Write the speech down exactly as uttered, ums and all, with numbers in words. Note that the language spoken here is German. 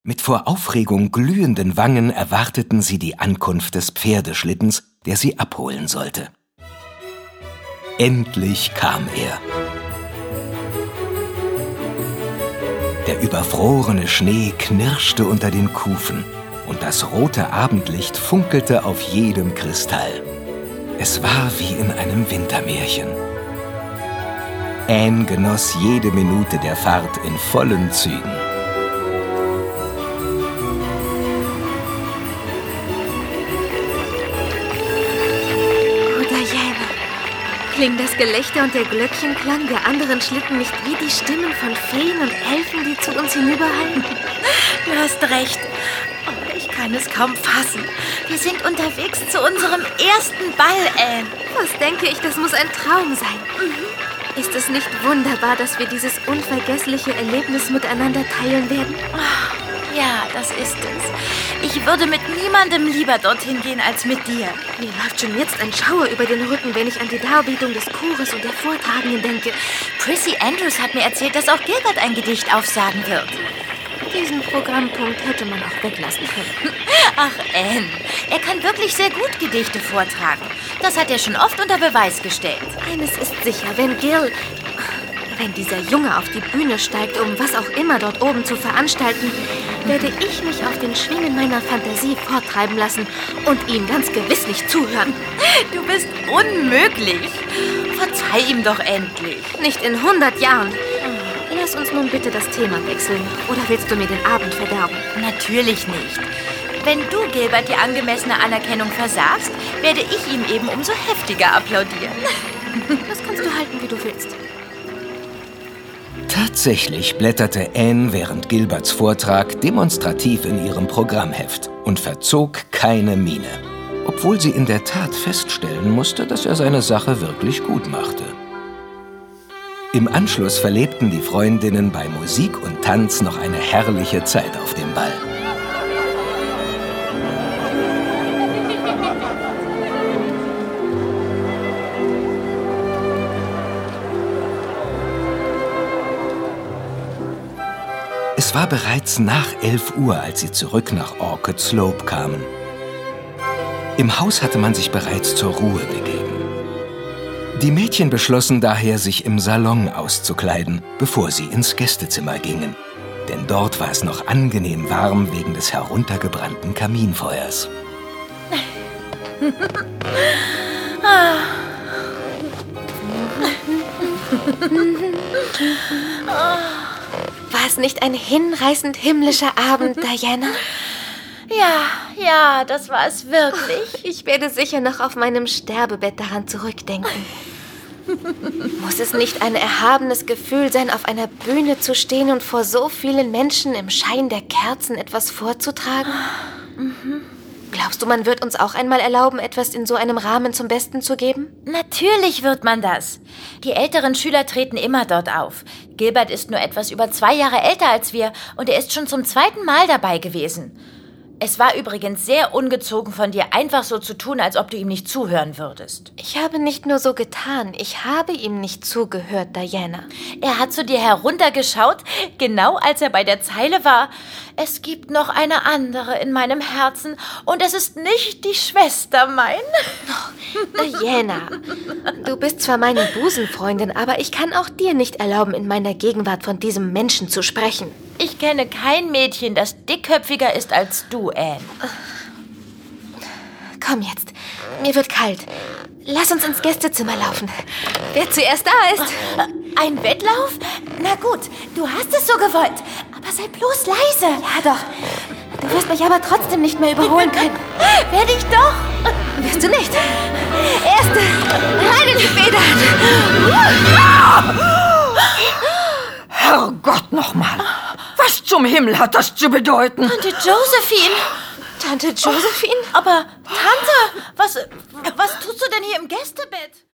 Mit vor Aufregung glühenden Wangen erwarteten sie die Ankunft des Pferdeschlittens, der sie abholen sollte. Endlich kam er. Der überfrorene Schnee knirschte unter den Kufen und das rote Abendlicht funkelte auf jedem Kristall. Es war wie in einem Wintermärchen. Anne genoss jede Minute der Fahrt in vollen Zügen. Klingen das Gelächter und der Glöckchenklang der anderen Schlitten nicht wie die Stimmen von Feen und Elfen, die zu uns hinüberhallen? Du hast recht. Oh, ich kann es kaum fassen. Wir sind unterwegs zu unserem ersten Ball, Anne. Was denke ich, das muss ein Traum sein. Mhm. Ist es nicht wunderbar, dass wir dieses unvergessliche Erlebnis miteinander teilen werden? Oh, ja, das ist es. Ich würde mit niemandem lieber dorthin gehen als mit dir. Mir läuft schon jetzt ein Schauer über den Rücken, wenn ich an die Darbietung des Chores und der Vortragenden denke. Prissy Andrews hat mir erzählt, dass auch Gilbert ein Gedicht aufsagen wird. Diesen Programmpunkt hätte man auch weglassen können. Ach, Anne, er kann wirklich sehr gut Gedichte vortragen. Das hat er schon oft unter Beweis gestellt. Eines ist sicher, wenn Gil... Wenn dieser Junge auf die Bühne steigt, um was auch immer dort oben zu veranstalten, werde ich mich auf den Schwingen meiner Fantasie forttreiben lassen und ihm ganz gewiss nicht zuhören. Du bist unmöglich. Verzeih ihm doch endlich. Nicht in hundert Jahren. Lass uns nun bitte das Thema wechseln. Oder willst du mir den Abend verderben? Natürlich nicht. Wenn du Gilbert die angemessene Anerkennung versagst, werde ich ihm eben umso heftiger applaudieren. Das kannst du halten, wie du willst. Tatsächlich blätterte Anne während Gilberts Vortrag demonstrativ in ihrem Programmheft und verzog keine Miene, obwohl sie in der Tat feststellen musste, dass er seine Sache wirklich gut machte. Im Anschluss verlebten die Freundinnen bei Musik und Tanz noch eine herrliche Zeit auf dem Ball. Es war bereits nach elf Uhr, als sie zurück nach Orchid Slope kamen. Im Haus hatte man sich bereits zur Ruhe begeben. Die Mädchen beschlossen daher, sich im Salon auszukleiden, bevor sie ins Gästezimmer gingen. Denn dort war es noch angenehm warm wegen des heruntergebrannten Kaminfeuers. War es nicht ein hinreißend himmlischer Abend, Diana? Ja, ja, das war es wirklich. Ich werde sicher noch auf meinem Sterbebett daran zurückdenken. Muss es nicht ein erhabenes Gefühl sein, auf einer Bühne zu stehen und vor so vielen Menschen im Schein der Kerzen etwas vorzutragen? Mhm. Glaubst du, man wird uns auch einmal erlauben, etwas in so einem Rahmen zum Besten zu geben? Natürlich wird man das. Die älteren Schüler treten immer dort auf. Gilbert ist nur etwas über zwei Jahre älter als wir und er ist schon zum zweiten Mal dabei gewesen. Es war übrigens sehr ungezogen von dir, einfach so zu tun, als ob du ihm nicht zuhören würdest. Ich habe nicht nur so getan, ich habe ihm nicht zugehört, Diana. Er hat zu dir heruntergeschaut, genau als er bei der Zeile war. Es gibt noch eine andere in meinem Herzen und es ist nicht die Schwester mein. Oh, Diana, du bist zwar meine Busenfreundin, aber ich kann auch dir nicht erlauben, in meiner Gegenwart von diesem Menschen zu sprechen. Ich kenne kein Mädchen, das dickköpfiger ist als du, Anne. Komm jetzt, mir wird kalt. Lass uns ins Gästezimmer laufen. Wer zuerst da ist. Ein Wettlauf? Na gut, du hast es so gewollt. Aber sei bloß leise. Ja doch. Du wirst mich aber trotzdem nicht mehr überholen können. Werde ich doch. Wirst du nicht. Erste, rein in die Feder. Herrgott nochmal. Was zum Himmel hat das zu bedeuten? Tante Josephine. Tante Josephine? Aber, Tante, was, was tust du denn hier im Gästebett?